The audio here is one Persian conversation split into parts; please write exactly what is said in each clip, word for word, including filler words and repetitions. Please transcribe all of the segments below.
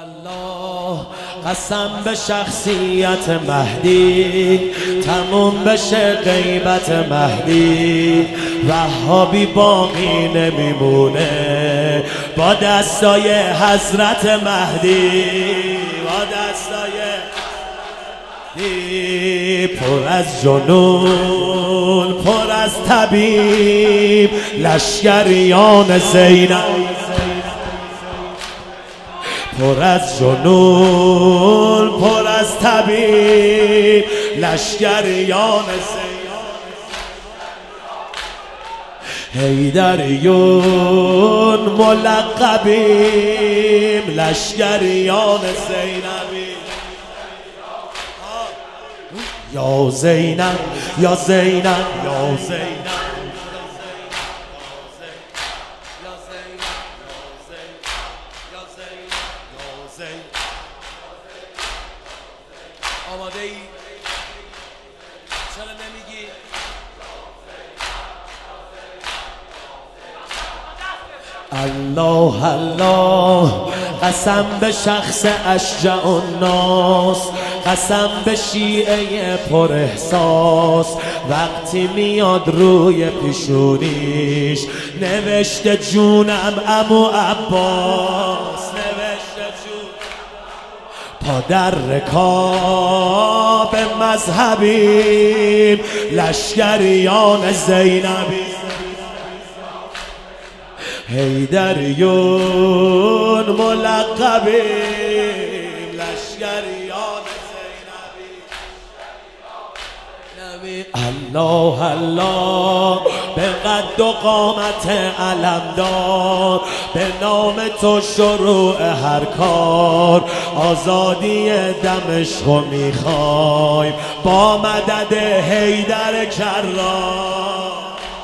الله قسم به شخصیت مهدی، تموم بشه غیبت مهدی. وهابی باقی نمیمونه با دستای حضرت مهدی، با دستای مهدی. پر از جنون، پر از طبیب، لشکریان زینب. پر از جنون، پر از طبیب، لشکریان زینب. حیدریون ملقبیم، لشکریان زینبی. یا زینب یا زینب یا زینب آماده ای؟ چرا نمیگی؟ الله الله قسم به شخص اشجع الناس، قسم به شیعه پر احساس. وقتی میاد روی پیشونیش نوشته جونم عمو عباس، نوشته جون پا در رکاب مذهبیم، لشکریان زینبی. حیدریون ملقبیم، لشکریان زینبی. الله الله به قد و قامت علمدار، به نام تو شروع هر کار. آزادی دمشق رو میخوایم با مدد حیدر کرار.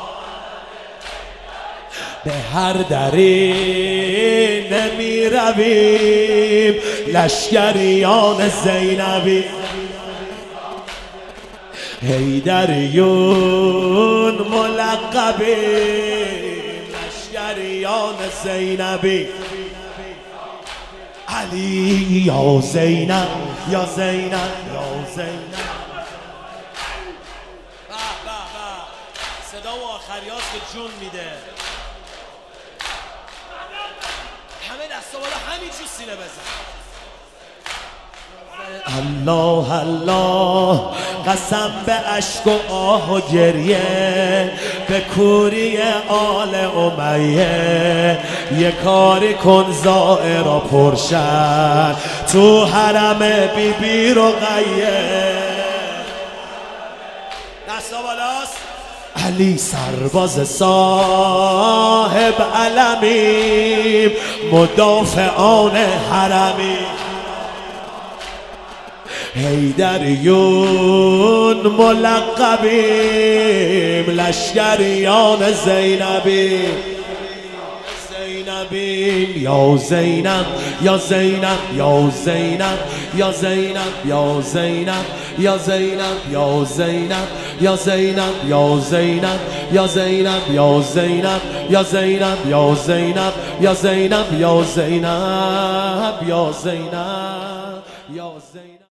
به هر دری نمی رویم، لشکریان زینبی. حیدریون ملقبیم، لشکریان زینبی. علی یا زینب یا زینب یا زینب. به به به صدا و آخریاست که جون میده. همه دستا بالا، همینجور سینه بزن. الله الله قسم به اشک و آه و گریه، به کوری آل امیه. یه کاری کن زائرا پرشن تو حرم بی بی رقیه. دستا بالاست. علی سرباز صاحب علمیم، مدافعان حرمی. حیدریون ملقبیم، لشکریان زینبی. زینبی یا زینب یا زینب یا زینب یا زینب یا زینب یا زینب یا زینب یا زینب یا زینب یا زینب یا زینب یا زینب یا زینب یا زینب یا زینب یا زینب یا زینب.